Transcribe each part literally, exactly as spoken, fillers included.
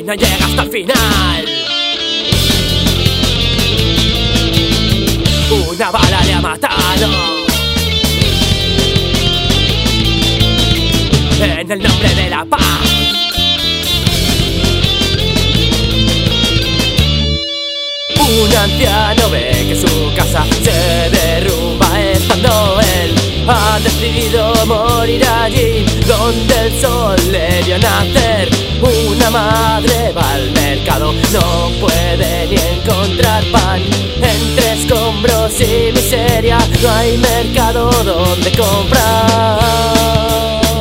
no llega hasta el final. Una bala le ha matado. En el nombre de la paz. Un anciano ve que su casa se derrumba estando él ha decidido morir allí donde el sol le vio nacer. Una madre va al mercado, no puede ni encontrar pan. Entre escombros y miseria no hay mercado donde comprar.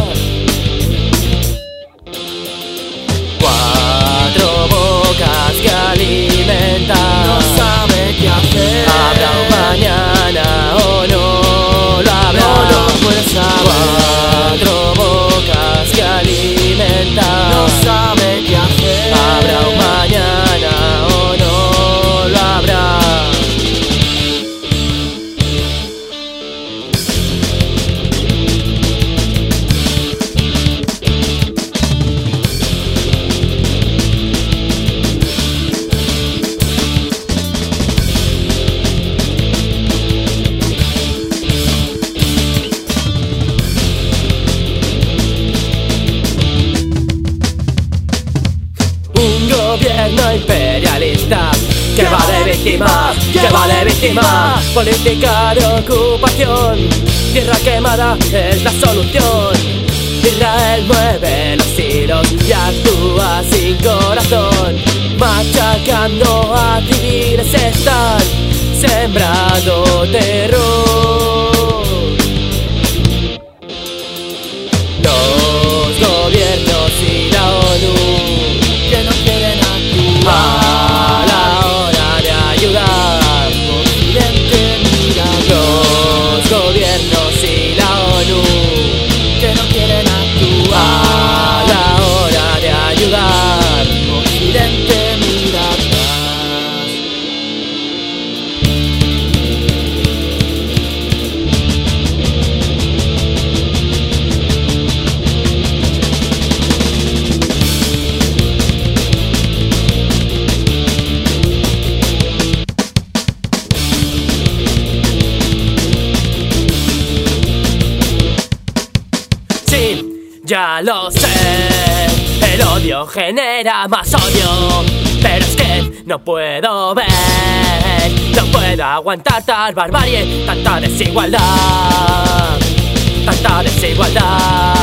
Cuatro bocas que alimentan, no sabe qué hacer. ¿Habrá un mañana o no lo habrá? No lo puede saber. Cuatro bocas que alimentan, no sabe qué hacer. ¿Habrá un mañana o no lo habrá? Un gobierno imperialista que va de víctima, que va de víctima. Política de ocupación, tierra quemada es la solución. Israel mueve los hilos y actúa sin corazón. Machacando a civiles están sembrando terror. Los gobiernos y la ONU que no quieren actuar. A la hora de ayudar, Occidente mira. los gobiernos y la ONU Que no quieren actuar. a la hora de ayudar. Occidente mira atrás. Sí, ya lo sé, el odio genera más odio, pero es que no puedo ver, no puedo aguantar tal barbarie, tanta desigualdad, tanta desigualdad.